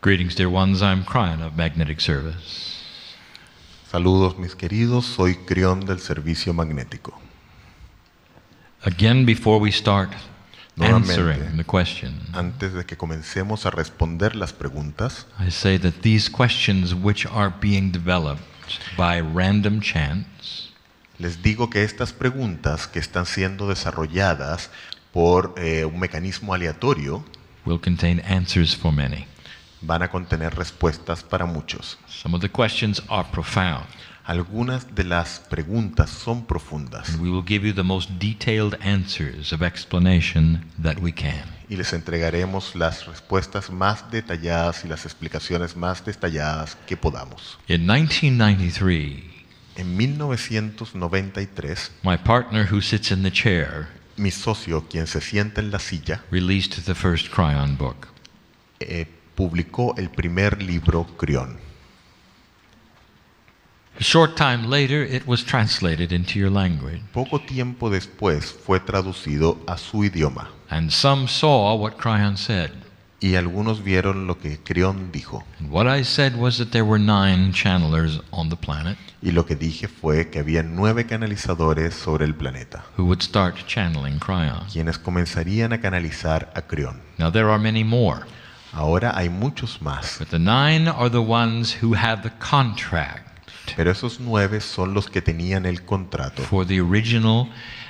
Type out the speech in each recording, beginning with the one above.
Greetings, dear ones. I'm Cryon of Magnetic Service. Saludos mis queridos, soy Crión del Servicio Magnético. Again, before we start Nuevamente, answering the question, antes de que comencemos a responder las preguntas, I say that these questions which are being developed by random chance les digo que estas preguntas que están siendo desarrolladas por un mecanismo aleatorio will contain answers for many. van a contener respuestas para muchos. Some of the questions are profound, Algunas de las preguntas son profundas and we will give you the most detailed answers of explanation that we can. y les entregaremos las respuestas más detalladas y las explicaciones más detalladas que podamos. In 1993, En 1993, my partner who sits in the chair mi socio, quien se sienta en la silla, released the first Cryon book. publicó el primer libro Crión. A short time later, it was translated into your language, Poco tiempo después fue traducido a su idioma and some saw what Cryon said. y algunos vieron lo que Crión dijo. And what I said was that there were 9 channelers on the planet Y lo que dije fue que había 9 canalizadores sobre el planeta, who would start channeling Cryon. quienes comenzarían a canalizar a Crión. Now there are many more, Ahora hay muchos más, but the 9 are the ones who have the contract pero esos 9 son los que tenían el contrato for the original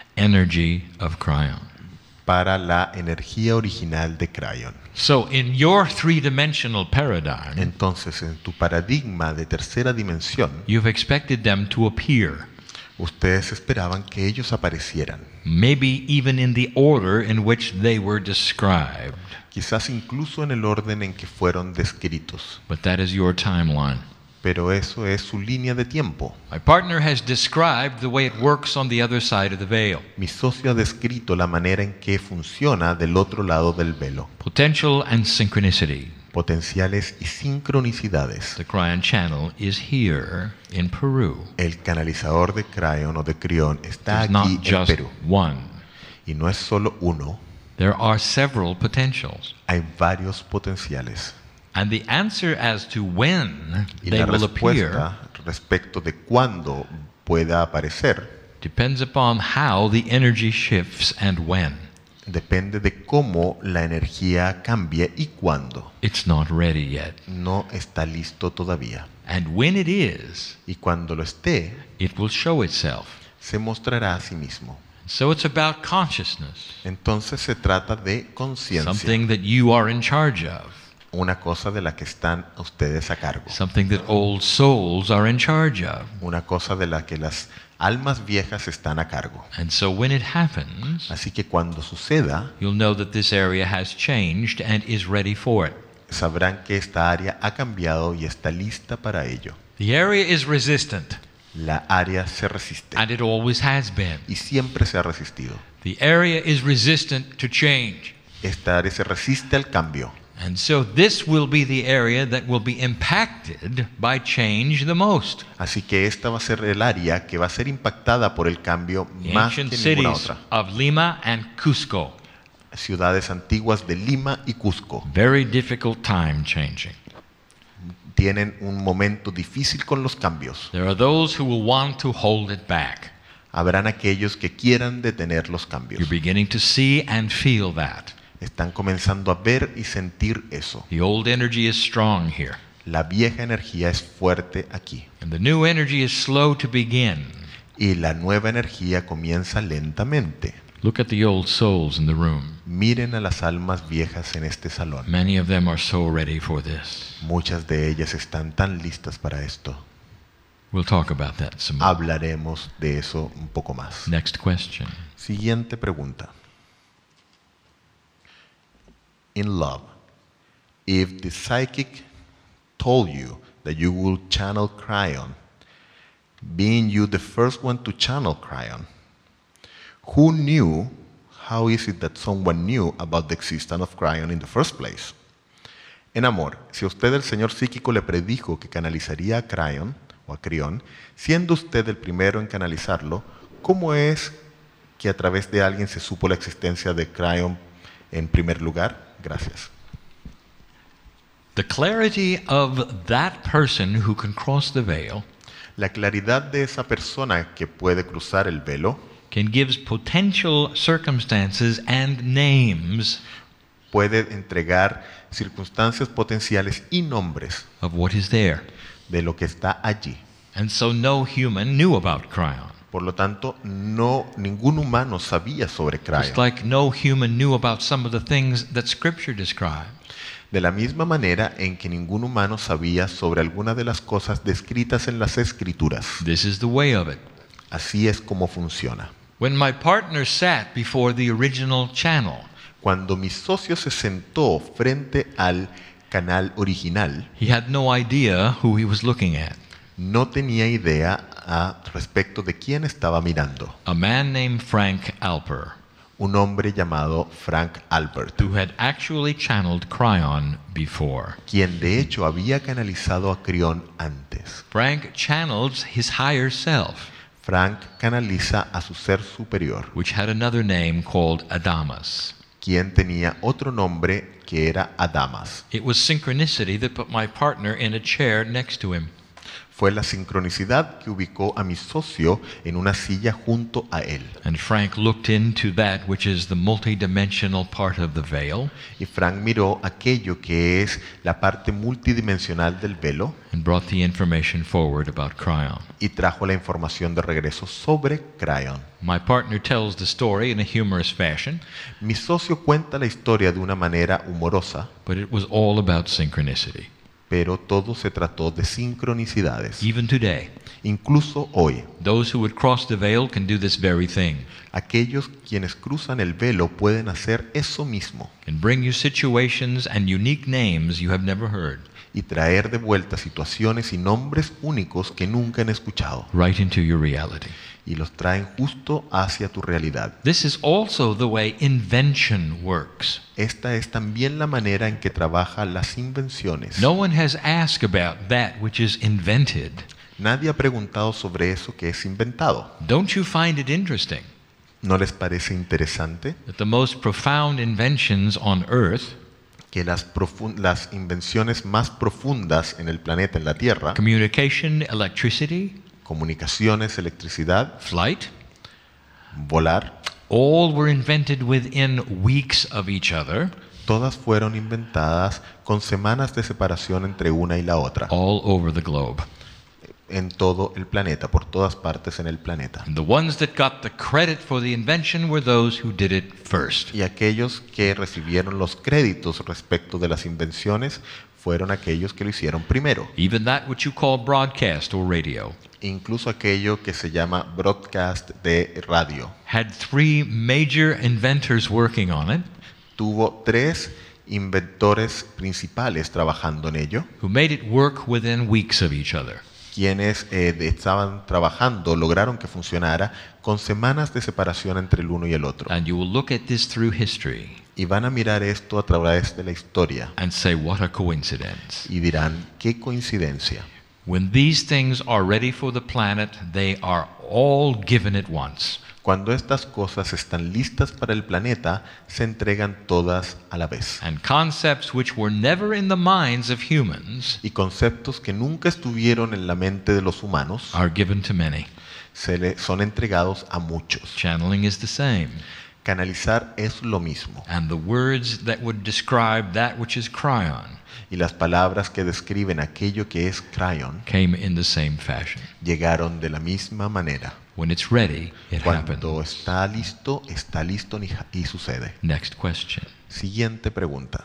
energy of Cryon. para la energía original de Cryon. So in your 3-dimensional paradigm, Entonces, en tu paradigma de tercera dimensión, you've expected them to appear, ustedes esperaban que ellos aparecieran, maybe even in the order in which they were described. quizás incluso en el orden en que fueron descritos, But that is your timeline. pero eso es su línea de tiempo. My partner has described the way it works on the other side of the veil. Mi socio ha descrito la manera en que funciona del otro lado del velo, Potential and synchronicity. potenciales y sincronicidades. The Cryon channel is here in Peru. El canalizador de Cryon o de Crión está There's aquí not en just Perú, one. y no es solo uno, There are several potentials. hay varios potenciales. And the answer as to when Y they la will appear respuesta respecto de cuándo pueda aparecer depends upon how the energy shifts and when. depende de cómo la energía cambie y cuándo. It's not ready yet. No está listo todavía. And when it is, Y cuando lo esté, it will show itself. se mostrará a sí mismo. So it's about consciousness, Entonces se trata de conciencia, something that you are in charge of, una cosa de la que están ustedes a cargo, something that old souls are in charge of. una cosa de la que las almas viejas están a cargo. And so when it happens, Así que cuando suceda, you'll know that this area has changed and is ready for it. sabrán que esta área ha cambiado y está lista para ello. The area is resistant, La área se resiste and it always has been. y siempre se ha resistido. The area is resistant to change. Esta área se resiste al cambio. And so this will be the area that will be impacted by change the most. Así que esta va a ser el área que va a ser impactada por el cambio The más que ancient ninguna cities otra. of Lima and Cusco. Ciudades antiguas de Lima y Cusco Very difficult time changing. tienen un momento difícil con los cambios. There are those who will want to hold it back. Habrán aquellos que quieran detener los cambios. You're beginning to see and feel that. Están comenzando a ver y sentir eso. The old energy is strong here, La vieja energía es fuerte aquí and the new energy is slow to begin. y la nueva energía comienza lentamente. Look at the old souls in the room. Miren a las almas viejas en este salón. Many of them are so ready for this. Muchas de ellas están tan listas para esto. We'll talk about that some more. Hablaremos de eso un poco más. Next question. Siguiente pregunta. In love, if the psychic told you that you will channel Cryon, being you the first one to channel Cryon, who knew, how is it that someone knew about the existence of Cryon in the first place? En amor, si a usted el señor psíquico le predijo que canalizaría a Cryon o a Crión, siendo usted el primero en canalizarlo, ¿cómo es que a través de alguien se supo la existencia de Cryon en primer lugar? Gracias. The clarity of that person who can cross the veil La claridad de esa persona que puede cruzar el velo can give potential circumstances and names puede entregar circunstancias potenciales y nombres of what is there. de lo que está allí. And so no human knew about Cryon. Por lo tanto, ningún humano sabía sobre Just Cryon. like no human knew about some of the things that Scripture describes. De la misma manera en que ningún humano sabía sobre alguna de las cosas descritas en las Escrituras. This is the way of it. Así es como funciona. When my partner sat before the original channel, Cuando mi socio se sentó frente al canal original, he had no idea who he was looking at. no tenía idea respecto de quién estaba mirando. A man named Frank Alper, Un hombre llamado Frank Albert, who had actually channeled Cryon before. quien de hecho había canalizado a Crión antes. Frank channels his higher self, Frank canaliza a su ser superior, which had another name called Adamas. quien tenía otro nombre que era Adamas. It was synchronicity that put my partner in a chair next to him. Fue la sincronicidad que ubicó a mi socio en una silla junto a él. And Frank looked into that which is the multidimensional part of the veil Y Frank miró aquello que es la parte multidimensional del velo and brought the information forward about Cryon. y trajo la información de regreso sobre Cryon. My partner tells the story in a humorous fashion, Mi socio cuenta la historia de una manera humorosa, but it was all about synchronicity. pero todo se trató de sincronicidades. Even today, Incluso hoy, those who would cross the veil can do this very thing aquellos quienes cruzan el velo pueden hacer eso mismo and bring you situations and unique names you have never heard y traer de vuelta situaciones y nombres únicos que nunca han escuchado right into your reality. y los traen justo hacia tu realidad. This is also the way invention works. Esta es también la manera en que trabaja las invenciones. No one has asked about that which is invented. Nadie ha preguntado sobre eso que es inventado. Don't you find it interesting ¿No les parece interesante that the most profound inventions on earth, que las invenciones más profundas en el planeta, en la Tierra, communication, electricity, comunicaciones, electricidad, flight, volar, all were invented within weeks of each other, todas fueron inventadas con semanas de separación entre una y la otra, all over the globe? en todo el planeta, por todas partes en el planeta. And the ones that got the credit for the invention were those who did it first. Y aquellos que recibieron los créditos respecto de las invenciones fueron aquellos que lo hicieron primero. Even that which you call broadcast or radio Incluso aquello que se llama broadcast de radio. had three major inventors working on it Tuvo 3 inventores principales trabajando en ello, who made it work within weeks of each other. quienes estaban trabajando, lograron que funcionara con semanas de separación entre el uno y el otro. And you will look at this through history Y van a mirar esto a través de la historia and say, what a coincidence. y dirán, qué coincidencia. When these things are ready for the planet, they are all given at once. Cuando estas cosas están listas para el planeta, se entregan todas a la vez. And concepts which were never in the minds of humans Y conceptos que nunca estuvieron en la mente de los humanos are given to many. son entregados a muchos. Channeling is the same. Canalizar es lo mismo. And the words that would describe that which is Cryon Y las palabras que describen aquello que es Cryon came in the same fashion. llegaron de la misma manera. When it's ready, it Cuando happens. está listo y sucede. Next question. Siguiente pregunta.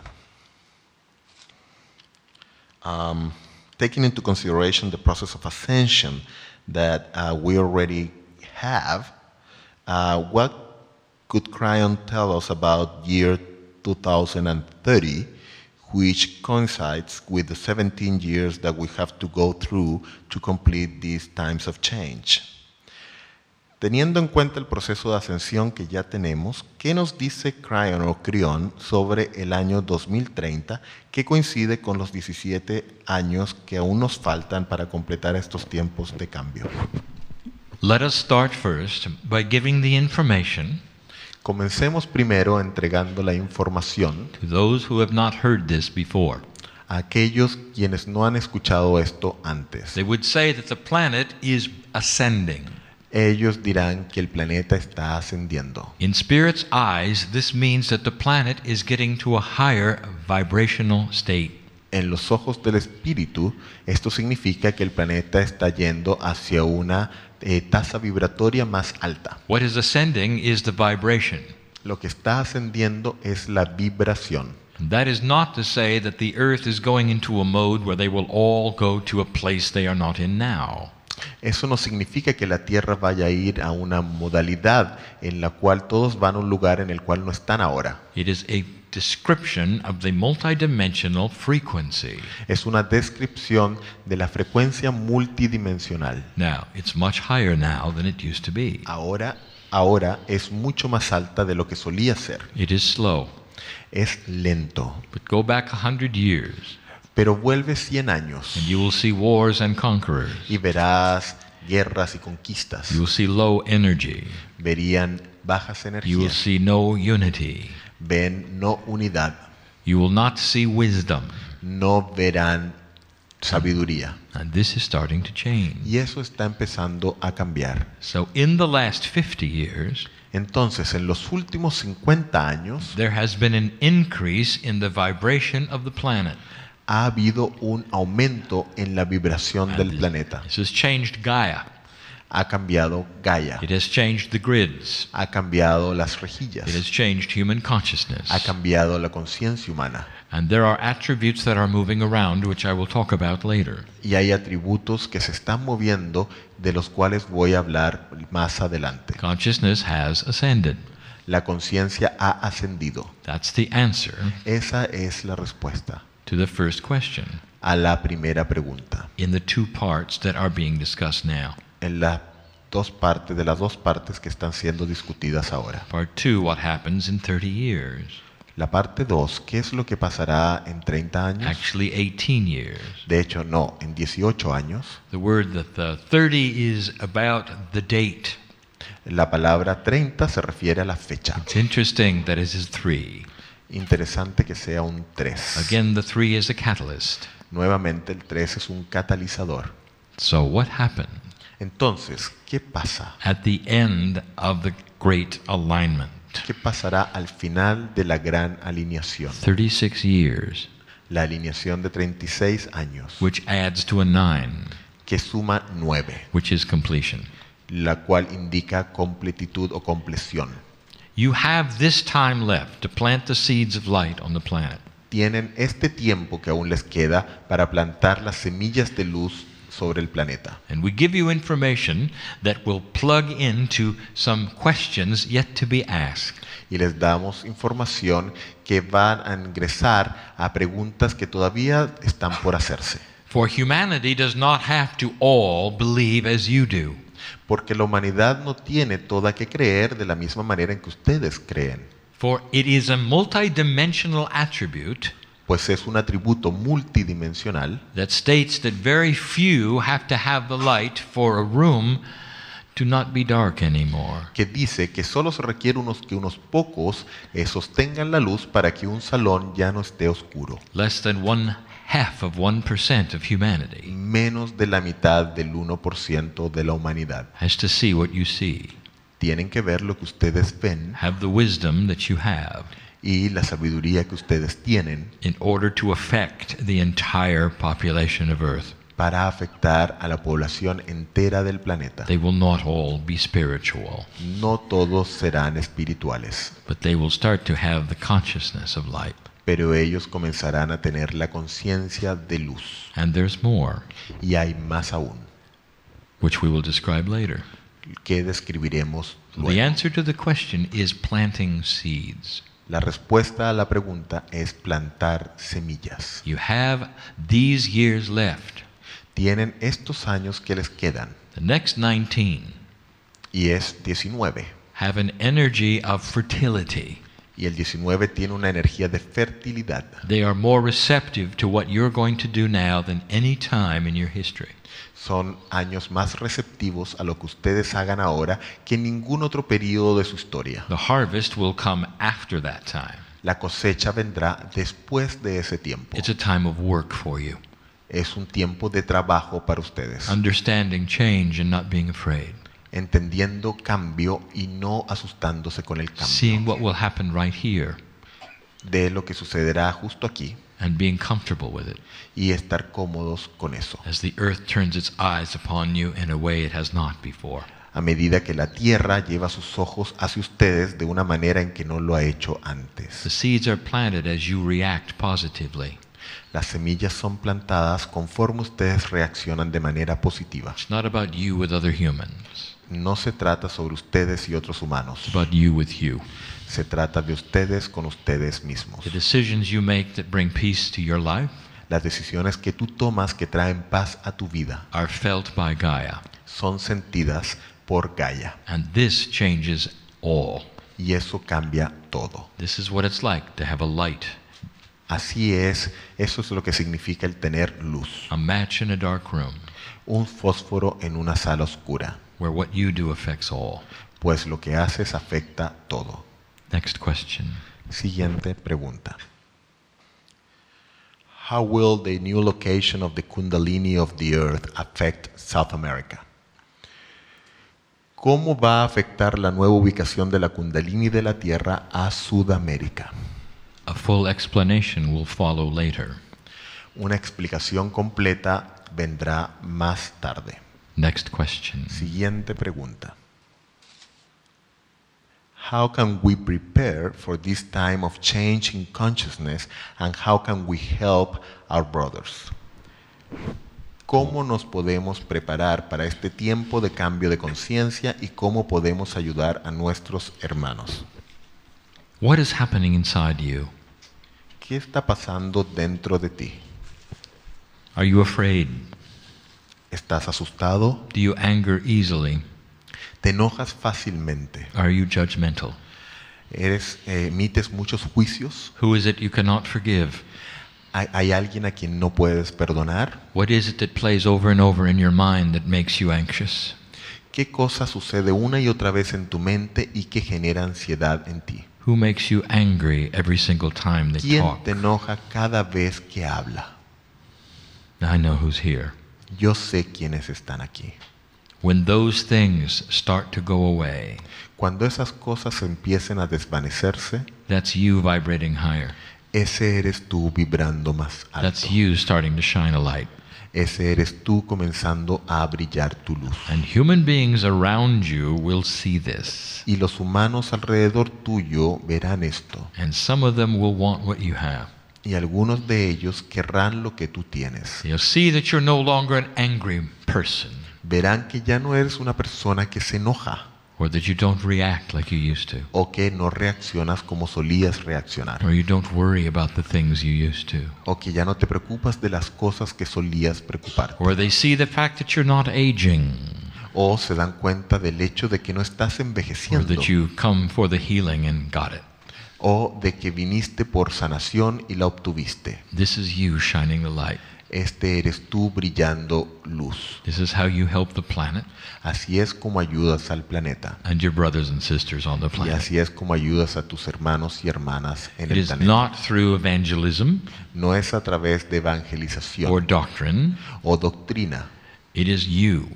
Taking into consideration the process of ascension that we already have, what could Cryon tell us about year 2030, which coincides with the 17 years that we have to go through to complete these times of change? Teniendo en cuenta el proceso de ascensión que ya tenemos, ¿qué nos dice Cryon o Crión sobre el año 2030 que coincide con los 17 años que aún nos faltan para completar estos tiempos de cambio? Let us start first by giving the information Comencemos primero entregando la información to those who have not heard this before. A aquellos quienes no han escuchado esto antes, they would say that the planet is ascending. ellos dirán que el planeta está ascendiendo. In Spirit's eyes, this means that the planet is getting to a higher vibrational state. En los ojos del espíritu, esto significa que el planeta está yendo hacia una tasa vibratoria más alta. What is ascending is the vibration. Lo que está ascendiendo es la vibración. That is not to say that the earth is going into a mode where they will all go to a place they are not in now. Eso no significa que la Tierra vaya a ir a una modalidad en la cual todos van a un lugar en el cual no están ahora. It is a description of the multidimensional frequency. Es una descripción de la frecuencia multidimensional. Now, it's much higher now than it used to be. Ahora es mucho más alta de lo que solía ser. It is slow. Es lento. But go back 100 years, Pero vuelve 100 años and you will see wars and conquerors. y verás guerras y conquistas. You will see low energy. Verían bajas You will energías. see no unity. Ven no unidad. You will not see wisdom. No verán sabiduría. And this is starting to change. Y eso está empezando a cambiar. So in the last 50 years, Entonces, en los últimos 50 años there has been an increase in the vibration of the planet. ha habido un aumento en la vibración del planeta. This has changed Gaia. Ha cambiado Gaia. It has changed the grids. Ha cambiado las It has rejillas. changed human consciousness. Ha cambiado la conciencia humana. And there are attributes that are moving around, which I will talk about later. Y hay atributos que se están moviendo de los cuales voy a hablar más adelante. Consciousness has ascended. La conciencia ha ascendido. That's the answer Esa es la respuesta to the first question a la primera pregunta. in the two parts that are being discussed now. En las dos partes que están siendo discutidas ahora. Part 2, what happens in 30 years? La parte 2, ¿qué es lo que pasará en 30 años? Actually, 18 years. De hecho, no, en 18 años. The word that the 30 is about the date. La palabra 30 se refiere a la fecha. It's interesting that it is 3. Interesante que sea un 3. Again, the 3 is a catalyst. Nuevamente, el 3 es un catalizador. So what happened Entonces, ¿qué pasa? at the end of the great alignment? ¿Qué pasará al final de la gran alineación? 36 years, La alineación de 36 años, which adds to a 9, que suma 9, which is completion. la cual indica completitud o compleción. You have this time left to plant the seeds of light on the planet. Tienen este tiempo que aún les queda para plantar las semillas de luz sobre el planeta. And we give you information that will plug into some questions yet to be asked. Y les damos información que van a ingresar a preguntas que todavía están por hacerse. For humanity does not have to all believe as you do. Porque la humanidad no tiene toda que creer de la misma manera en que ustedes creen. For it is a multidimensional attribute Pues es un atributo multidimensional that states that very few have to have the light for a room to not be dark anymore. que dice que solo se requiere que unos pocos sostengan la luz para que un salón ya no esté oscuro. Less than 0.5% of humanity Menos de la mitad del 1% de la humanidad. has to see what you see, Tienen que ver lo que ustedes ven have the wisdom that you have, y la sabiduría que ustedes tienen in order to affect the entire population of Earth. para afectar a la población entera del planeta. They will not all be spiritual, No todos serán espirituales, but they will start to have the consciousness of light. pero ellos comenzarán a tener la conciencia de luz. And there's more, Y hay más aún, which we will describe later. que describiremos The luego. answer to the question is planting seeds. La respuesta a la pregunta es plantar semillas. You have these years left. Tienen estos años que les quedan, The next 19 y es 19. have an energy of fertility. Y el 19 tiene una energía de fertilidad. They are more receptive to what you're going to do now than any time in your history. Son años más receptivos a lo que ustedes hagan ahora que en ningún otro periodo de su historia. The harvest will come after that time. La cosecha vendrá después de ese tiempo. It's a time of work for you. Es un tiempo de trabajo para ustedes. Understanding change and not being afraid. Entendiendo cambio y no asustándose con el Seeing cambio. what will happen right here De lo que sucederá justo aquí and being comfortable with it y estar cómodos con eso. as the earth turns its eyes upon you in a way it has not before. A medida que la tierra lleva sus ojos hacia ustedes de una manera en que no lo ha hecho The antes. seeds are planted as you react positively. Las semillas son plantadas conforme ustedes reaccionan de manera positiva. It's not about you with other humans. No se trata sobre ustedes y otros humanos. It's about you with you. Se trata de ustedes con ustedes mismos. The decisions you make that bring peace to your life Las decisiones que tú tomas que traen paz a tu vida are felt by Gaia. son sentidas por Gaia. And this changes all. Y eso cambia todo. This is what it's like to have a light, Así es, eso es lo que significa el tener luz. a match in a dark room, Un fósforo en una sala oscura, where what you do affects all. pues lo que haces afecta todo. Next question. Siguiente pregunta. How will the new location of the Kundalini of the Earth affect South America? ¿Cómo va a afectar la nueva ubicación de la Kundalini de la Tierra a Sudamérica? A full explanation will follow later. Una explicación completa vendrá más tarde. Next question. Siguiente pregunta. How can we prepare for this time of change in consciousness and how can we help our brothers? ¿Cómo nos podemos preparar para este tiempo de cambio de conciencia y cómo podemos ayudar a nuestros hermanos? What is happening inside you? ¿Qué está pasando dentro de ti? Are you afraid? ¿Estás asustado? Do you anger easily? ¿Te enojas fácilmente? Are you judgmental? ¿Emites muchos juicios? Who is it you cannot forgive? ¿Hay alguien a quien no puedes perdonar? What is it that plays over and over in your mind that makes you anxious? ¿Qué cosa sucede una y otra vez en tu mente y que genera ansiedad en ti? Who makes you angry every single time they ¿Quién talk? te enoja cada vez que habla? I know who's here. Yo sé quiénes están aquí. When those things start to go away, Cuando esas cosas empiecen a desvanecerse, that's you vibrating higher. ese eres tú vibrando más That's alto. you starting to shine a light. Ese eres tú comenzando a brillar tu luz. And human beings around you will see this. Y los humanos alrededor tuyo verán esto. And some of them will want what you have. Y algunos de ellos querrán lo que tú tienes. They'll see that you're no longer an angry person, Verán que ya no eres una persona que se enoja or that you don't react like you used to, o que no reaccionas como solías reaccionar or you don't worry about the things you used to. o que ya no te preocupas de las cosas que solías preocuparte. Or they see the fact that you're not aging, O se dan cuenta del hecho de que no estás or envejeciendo that you come for the healing and got it. o de que viniste por sanación y la obtuviste. This is you shining the light. Este eres tú brillando luz. This is how you help the planet Así es como ayudas al planeta. and your brothers and sisters on the Y planet. así es como ayudas a tus hermanos y hermanas en It el is planeta. not through evangelism No es a través de or evangelización doctrine. o doctrina. It is you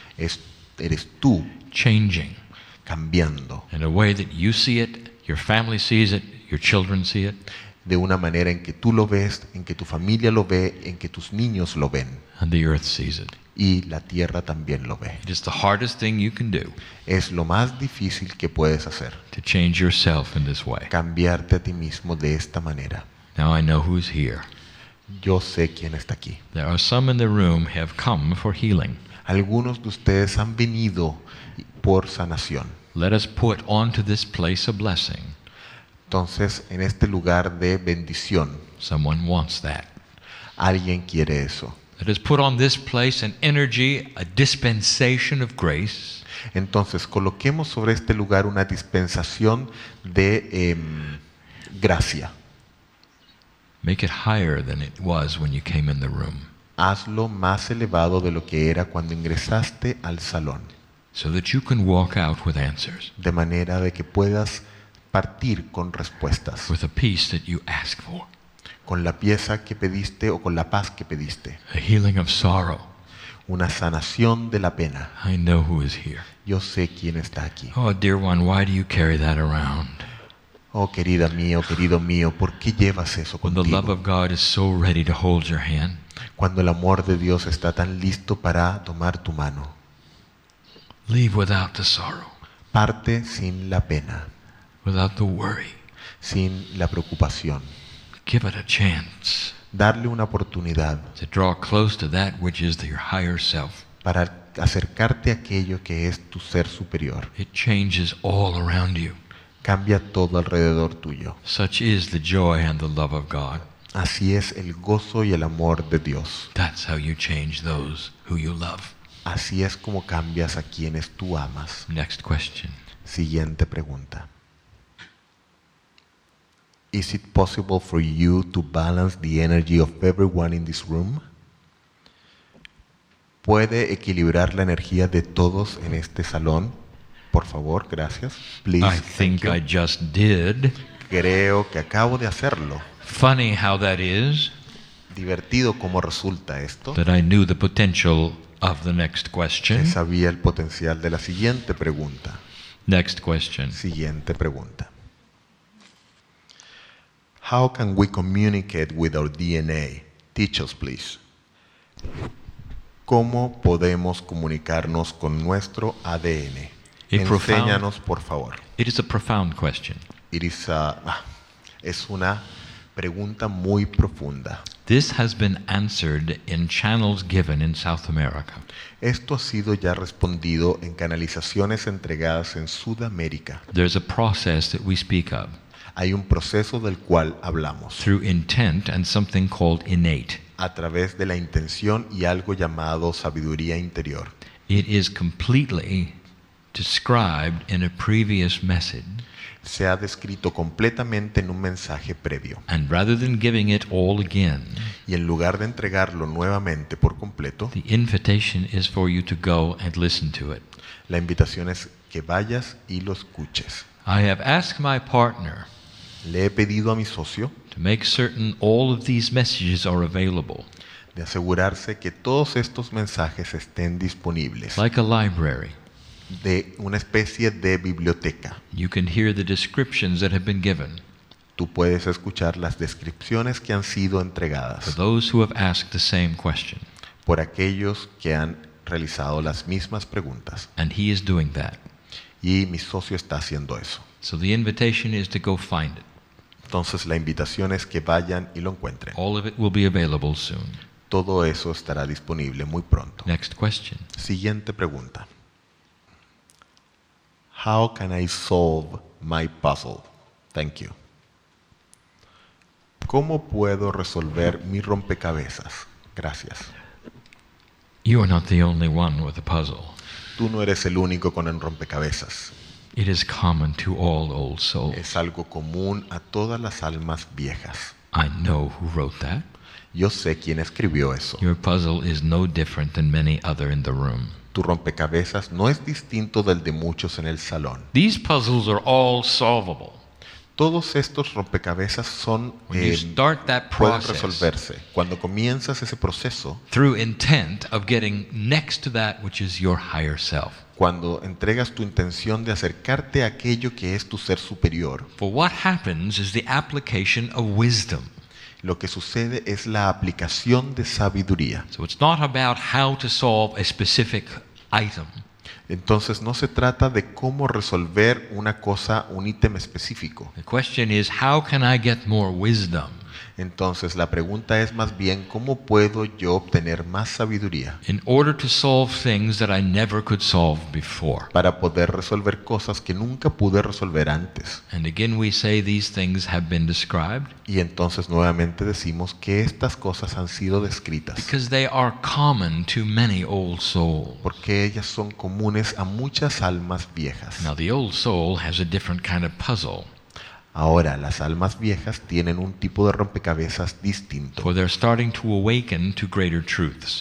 Eres tú changing cambiando in a way that you see it, your family sees it, your children see it, de una manera en que tú lo ves, en que tu familia lo ve, en que tus niños lo ven and the earth sees it. y la tierra también lo ve. It is the hardest thing you can do Es lo más difícil que puedes hacer, to change yourself in this way. cambiarte a ti mismo de esta manera. Now I know who's here. Yo sé quién está aquí. There are some in the room have come for healing. Algunos de ustedes han venido por sanación. Let us put onto this place a blessing. Entonces, en este lugar de bendición, Someone wants that. alguien quiere eso. Let us put on this place an energy, a dispensation of grace, Entonces, coloquemos sobre este lugar una dispensación de gracia. make it higher than it was when you came in the room, Hazlo más elevado de lo que era cuando ingresaste al salón, so that you can walk out with answers. de manera de que puedas partir con respuestas, with a peace that you ask for, con la pieza que pediste o con la paz que pediste, a healing of sorrow. una sanación de la pena. I know who is here. Yo sé quién está aquí. Oh, dear one, why do you carry that around? Oh, querida mía, oh, querido mío, ¿por qué llevas eso When the love contigo? of God is so ready to hold your hand, Cuando el amor de Dios está tan listo para tomar tu mano. leave without the sorrow, Parte sin la pena, without the worry. sin la preocupación. Give it a chance Darle una oportunidad to draw close to that which is your higher self. para acercarte a aquello que es tu ser superior. It changes all around you. Cambia todo alrededor tuyo. Such is the joy and the love of God. Así es el gozo y el amor de Dios. That's how you change those who you love. Así es como cambias a quienes tú amas. Next question. Siguiente pregunta. Is it possible for you to balance the energy of everyone in this room? ¿Puede equilibrar la energía de todos en este salón? Por favor, gracias. Please. I Thank think you. I just did. Creo que acabo de hacerlo. Funny how that is, Divertido cómo resulta esto. that I knew the potential of the next Que question. sabía el potencial de la siguiente pregunta. Next question. Siguiente pregunta. How can we communicate with our DNA? Teach us, please. ¿Cómo podemos comunicarnos con nuestro ADN? A profound- Enséñanos, por favor. It is a profound question. Es una pregunta muy profunda. This has been answered in channels given in South America. Esto ha sido ya respondido en canalizaciones entregadas en Sudamérica. There's a process that we speak of Hay un proceso del cual hablamos through intent and something called innate. a través de la intención y algo llamado sabiduría interior. It is completely described in a previous message, Se ha descrito completamente en un mensaje previo. and rather than giving it all again, Y en lugar de entregarlo nuevamente por completo, the invitation is for you to go and listen to it. la invitación es que vayas y lo escuches. I have asked my partner Le he pedido a mi socio to make certain all of these messages are available, de asegurarse que todos estos mensajes estén disponibles, like a library. de una especie de biblioteca. You can hear the descriptions that have been given Tú puedes escuchar las descripciones que han sido for entregadas those who have asked the same question, por aquellos que han realizado las mismas preguntas. and he is doing that. Y mi socio está haciendo eso. So the invitation is to go find it. Entonces la invitación es que vayan y lo encuentren. All of it will be available soon. Todo eso estará disponible muy pronto. Next question. Siguiente pregunta. How can I solve my puzzle? Thank you. ¿Cómo puedo resolver mi rompecabezas? Gracias. You are not the only one with a puzzle. Tú no eres el único con el rompecabezas. It is common to all old souls. Es algo común a todas las almas viejas. I know who wrote that. Yo sé quién escribió eso. Your puzzle is no different than many other in the room. Tu rompecabezas no es distinto del de muchos en el salón. These puzzles are all solvable. Todos estos rompecabezas son When you start that pueden process resolverse. Cuando comienzas ese proceso, through intent of getting next to that which is your higher self. cuando entregas tu intención de acercarte a aquello que es tu ser superior, For what happens is the application of wisdom. lo que sucede es la aplicación de sabiduría. So it's not about how to solve a specific item. Entonces no se trata de cómo resolver una cosa, un ítem específico. The question is, how can I get more wisdom Entonces la pregunta es más bien cómo puedo yo obtener más sabiduría in order to solve things that I never could solve before? para poder resolver cosas que nunca pude resolver antes. And again we say these things have been described Y entonces nuevamente decimos que estas cosas han sido descritas because they are common to many old souls. porque ellas son comunes a muchas almas viejas. Now the old soul has a different kind of puzzle, Ahora, las almas viejas tienen un tipo de rompecabezas distinto for they're starting to awaken to greater truths.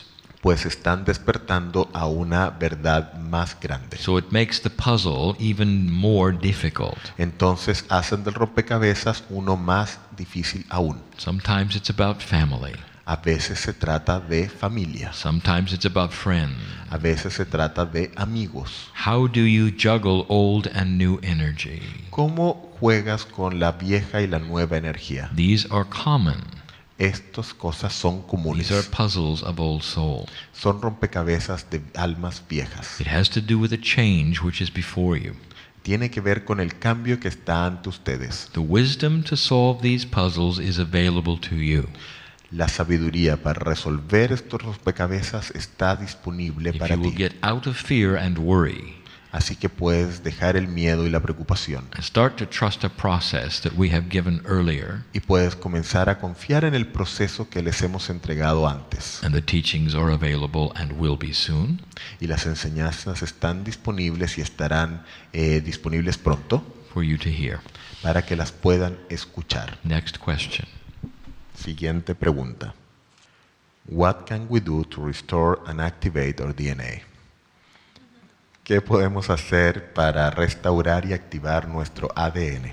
pues están despertando a una verdad más grande. So it makes the puzzle even more difficult. Entonces hacen del rompecabezas uno más difícil aún. Sometimes it's about family. A veces se trata de familia, Sometimes it's about friends. a veces se trata de amigos. How do you juggle old and new energy? ¿Cómo juegas con la vieja y la nueva energía? These are common. Estas cosas son These are comunes. puzzles of old souls. Son rompecabezas de almas viejas. It has to do with a change which is before you. Tiene que ver con el cambio que está ante ustedes. The wisdom to solve these puzzles is available to you. La sabiduría para resolver estos rompecabezas está disponible If para you will ti. get out of fear and worry Así que puedes dejar el miedo y la preocupación. and start to trust a process that we have given earlier, Y puedes comenzar a confiar en el proceso que les hemos entregado antes. and the teachings are available and will be soon, Y las enseñanzas están disponibles y estarán disponibles pronto for you to hear. para que las puedan escuchar. Next question. Siguiente pregunta. What can we do to restore and activate our DNA? ¿Qué podemos hacer para restaurar y activar nuestro ADN?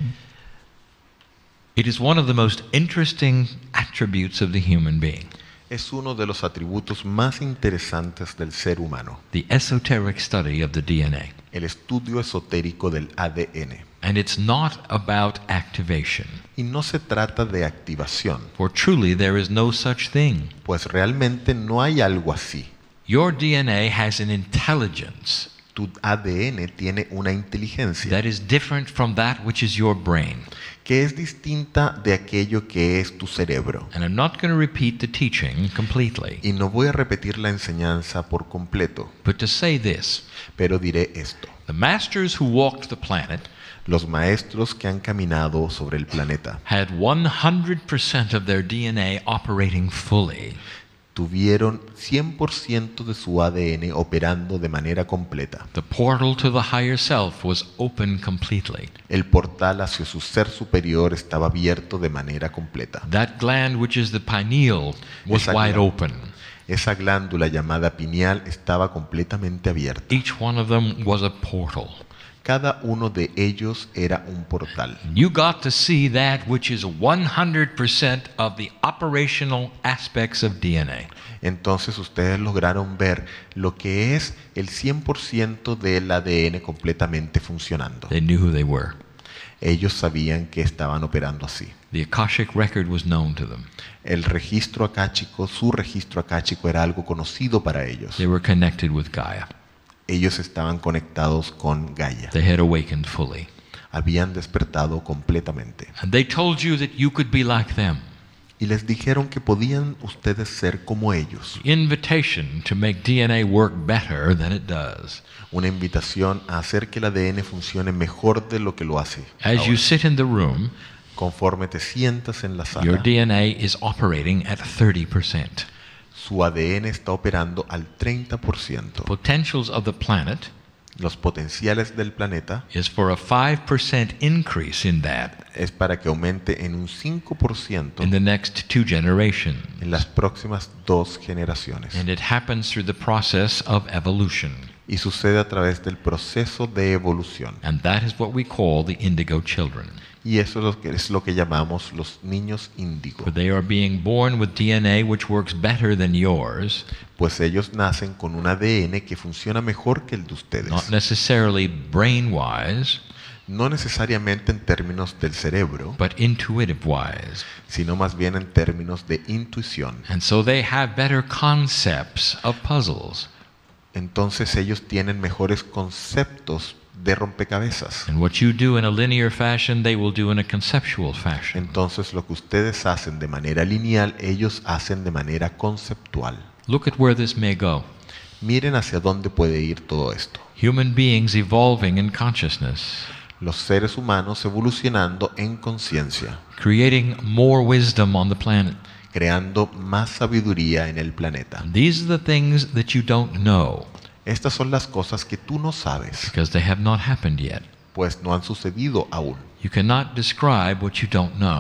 It is one of the most interesting attributes of the human being. Es uno de los atributos más interesantes del ser humano, The esoteric study of the DNA. el estudio esotérico del ADN. And it's not about activation, Y no se trata de activación, for truly there is no such thing. pues realmente no hay algo así. Your DNA has an intelligence Tu ADN tiene una inteligencia that is different from that which is your brain. que es distinta de aquello que es tu cerebro. And I'm not going to repeat the teaching completely, Y no voy a repetir la enseñanza por completo, but to say this. pero diré esto. The masters who walked the planet Los maestros que han caminado sobre el planeta had 100% of their DNA operating fully. tuvieron 100% de su ADN operando de manera completa. The portal to the higher self was open completely. El portal hacia su ser superior estaba abierto de manera completa. That gland, which is the pineal, was Esa wide glándula. open. Esa glándula llamada pineal estaba completamente abierta. Each one of them was a portal. Cada uno de ellos era un portal. You got to see that which is 100% of the operational aspects of DNA. Entonces ustedes lograron ver lo que es el 100% del ADN completamente funcionando. They knew who they were. Ellos sabían que estaban operando así. The Akashic record was known to them. El registro acáchico, su registro acáchico era algo conocido para ellos. They were connected with Gaia. Ellos estaban conectados con Gaia. They had awakened fully. Habían despertado completamente. And they told you that you could be like them. Y les dijeron que podían ustedes ser como ellos. The invitation to make DNA work better than it does. Una invitación a hacer que el ADN funcione mejor de lo que lo hace. As you ahora. sit in the room, Conforme te sientas en la your sala, DNA is operating at 30%. su ADN está operando al 30%. Potentials of the planet Los potenciales del planeta is for a 5% increase in that es para que aumente en un 5% in the next 2 generations. en las próximas 2 generaciones. And it happens through the process of evolution. Y sucede a través del proceso de evolución. And that is what we call the indigo children. Y eso es lo que llamamos los niños índigo. For they are being born with DNA which works better than yours, Pues ellos nacen con un ADN que funciona mejor que el de ustedes. not necessarily brain-wise, No necesariamente en términos del cerebro, but intuitive-wise. sino más bien en términos de intuición. And so they have better concepts of puzzles. Entonces ellos tienen mejores conceptos de rompecabezas. And what you do in a linear fashion, they will do in a conceptual fashion. Entonces lo que ustedes hacen de manera lineal, ellos hacen de manera conceptual. Look at where this may go. Miren hacia dónde puede ir todo esto. Human beings evolving in consciousness, Los seres humanos evolucionando en conciencia, creating more wisdom on the planet. creando más sabiduría en el planeta. And these are the things that you don't know Estas son las cosas que tú no sabes, because they have not happened yet. pues no han sucedido aún. You cannot describe what you don't know.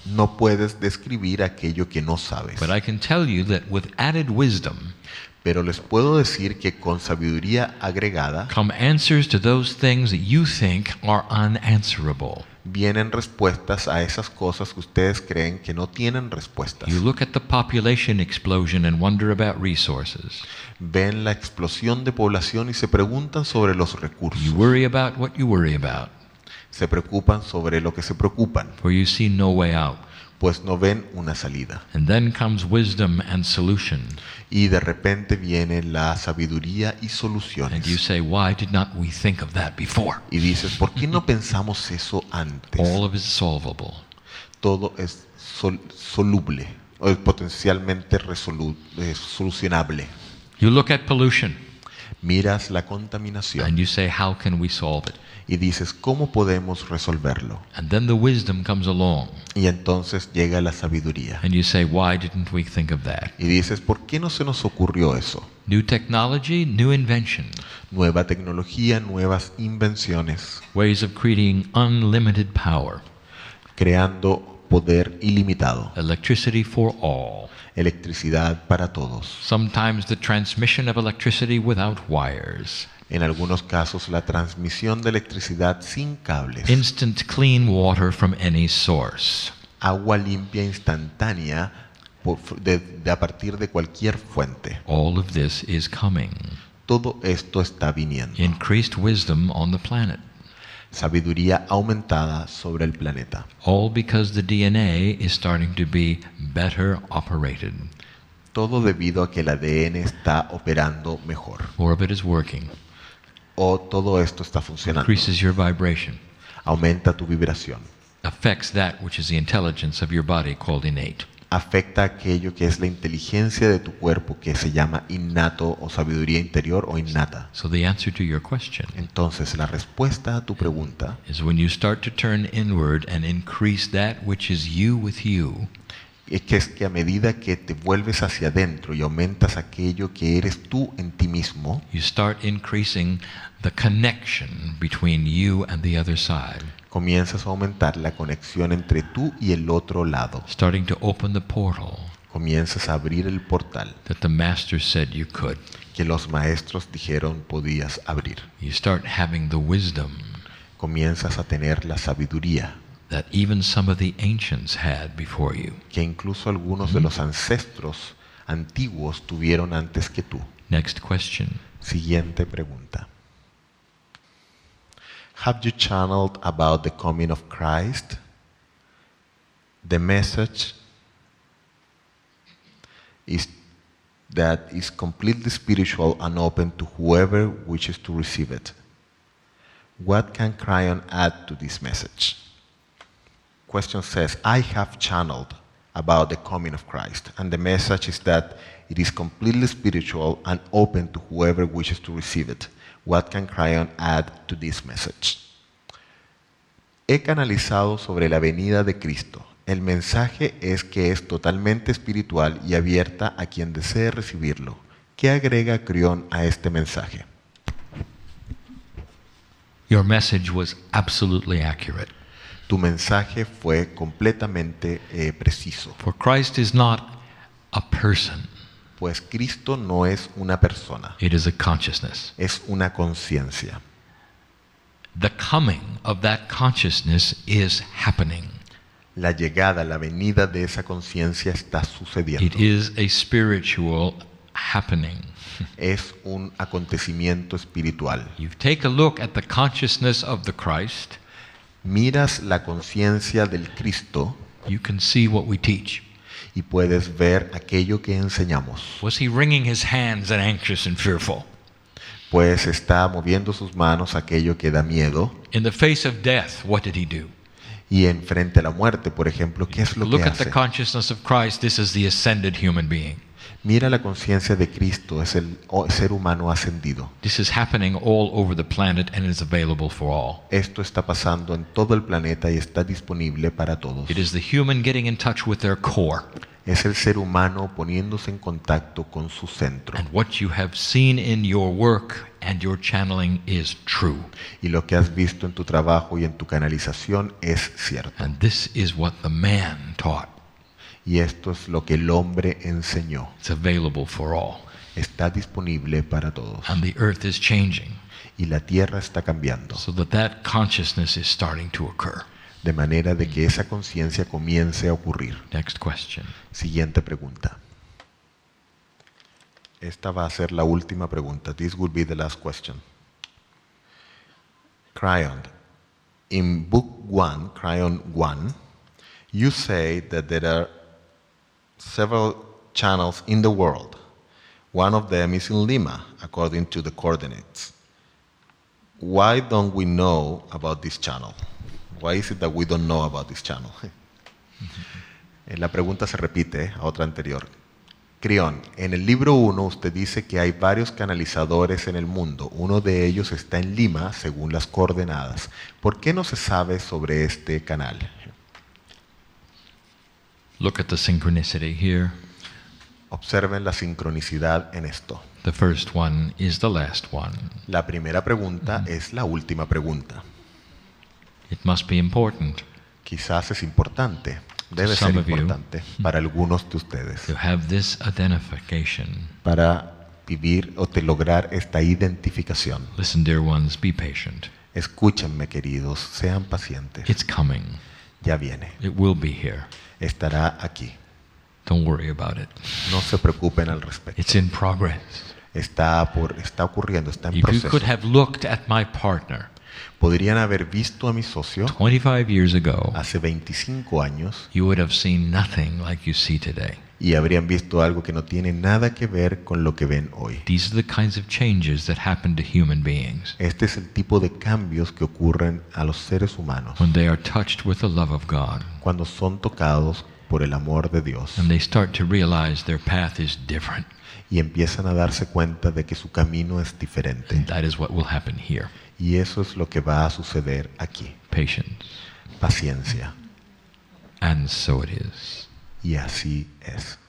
No puedes describir aquello que no sabes. But I can tell you that with added wisdom Pero les puedo decir que con sabiduría agregada come answers to those things that you think are unanswerable. vienen respuestas a esas cosas que ustedes creen que no tienen respuestas. You look at the population explosion and wonder about resources. Ven la explosión de población y se preguntan sobre los recursos. You worry about what you worry about, Se preocupan sobre lo que se preocupan, for you see no way out. pues no ven una salida. And then comes wisdom and solution. Y de repente viene la sabiduría y And you soluciones. say, why did not we think of that before? Y dices, ¿por qué no pensamos eso antes? All of it is solvable. Todo es soluble, o es potencialmente solucionable. You look at pollution Miras la contaminación and you say, how can we solve it? y dices, ¿cómo podemos resolverlo? And then the wisdom comes along Y entonces llega la sabiduría. and you say, why didn't we think of that? Y dices, ¿por qué no se nos ocurrió eso? New technology, new invention, Nueva tecnología, nuevas invenciones, ways of creating unlimited power, creando poder ilimitado, electricity for all. electricidad para todos. Sometimes the transmission of electricity without wires. En algunos casos, la transmisión de electricidad sin cables. Instant clean water from any source. Agua limpia instantánea a partir de cualquier fuente. All of this is coming. Todo esto está viniendo. Increased wisdom on the planet. Sabiduría aumentada sobre el planeta. All because the DNA is starting to be better operated. Todo debido a que el ADN está operando mejor. More of it is working. O todo esto está funcionando. Increases your vibration. Aumenta tu vibración. Affects that which is the intelligence of your body called innate. Afecta aquello que es la inteligencia de tu cuerpo, que se llama innato o sabiduría interior o innata. So the answer to your question Entonces, la respuesta a tu pregunta is when you start to turn inward and increase that which is you with you, es que a medida que te vuelves hacia adentro y aumentas aquello que eres tú en ti mismo, you start increasing the connection between you and the other side, comienzas a aumentar la conexión entre tú y el otro lado. starting to open the portal Comienzas a abrir el portal that the master said you could. que los maestros dijeron podías abrir. You start having the wisdom Comienzas a tener la sabiduría that even some of the ancients had before you. que incluso algunos de los ancestros antiguos tuvieron antes que tú. Next question. Siguiente pregunta. Have you channeled about the coming of Christ? The message is that is completely spiritual and open to whoever wishes to receive it. What can Cryon add to this message? Question says, I have channeled about the coming of Christ, and the message is that it is completely spiritual and open to whoever wishes to receive it. What can Cryon add to this message? He canalizado sobre la venida de Cristo. El mensaje es que es totalmente espiritual y abierta a quien desee recibirlo. ¿Qué agrega Cryon a este mensaje? Your message was absolutely accurate. Tu mensaje fue completamente preciso, For Christ is not a person, pues Cristo no es una persona, it is a consciousness. es una conciencia. The coming of that consciousness is happening. La llegada, la venida de esa conciencia está sucediendo. It is a spiritual happening. Es un acontecimiento espiritual. You take a look at the consciousness of the Christ, Miras la conciencia del Cristo you can see what we teach. y puedes ver aquello que enseñamos. Was he wringing his hands and anxious and fearful? Pues está moviendo sus manos aquello que da miedo. In the face of death, what did he do? Y enfrente a la muerte, por ejemplo, ¿qué es lo Look que at the hace? consciousness of Christ. This is the ascended human being. Mira la conciencia de Cristo, es el ser humano ascendido. This is happening all over the planet and is available for all. Esto está pasando en todo el planeta y está disponible para todos. It is the human getting in touch with their core. Es el ser humano poniéndose en contacto con su centro. And what you have seen in your work and your channeling is true. Y lo que has visto en tu trabajo y en tu canalización es cierto. And this is what the man taught. Y esto es lo que el hombre enseñó. It's available for all. Está disponible para todos. And the earth is changing Y la tierra está cambiando. so that consciousness is starting to occur. De manera de que esa conciencia comience a ocurrir. Next question. Siguiente pregunta. Esta va a ser la última pregunta. This will be the last question. Cryon. In book 1, Cryon 1, you say that there are several channels in the world. One of them is in Lima, according to the coordinates. Why don't we know about this channel? Why is it that we don't know about this channel? La pregunta se repite a otra anterior. Crión, en el libro 1 usted dice que hay varios canalizadores en el mundo. Uno de ellos está en Lima, según las coordenadas. ¿Por qué no se sabe sobre este canal? Look at the synchronicity here. Observen la sincronicidad en esto. The first one is the last one. La primera pregunta es la última pregunta. It must be important Quizás es importante, debe ser some of you. importante para algunos de ustedes, to have this identification. para vivir o de lograr esta identificación. Listen, dear ones, be patient. Escúchenme, queridos, sean pacientes. It's coming. Ya viene, It will be here. estará aquí. Don't worry about it. No se preocupen al respecto. It's in progress. Está ocurriendo, está en If you proceso. could have looked at my partner Podrían haber visto a mi socio 25 years ago, hace 25 años you would have seen nothing like you see today. y habrían visto algo que no tiene nada que ver con lo que ven hoy. These are the kinds of changes that happen to human beings Este es el tipo de cambios que ocurren a los seres humanos when they are touched with the love of God cuando son tocados por el amor de Dios and they start to realize their path is different. y empiezan a darse cuenta de que su camino es diferente. That is what will happen here. Y eso es lo que va a suceder aquí. Patience. Paciencia. And so it is. Y así es.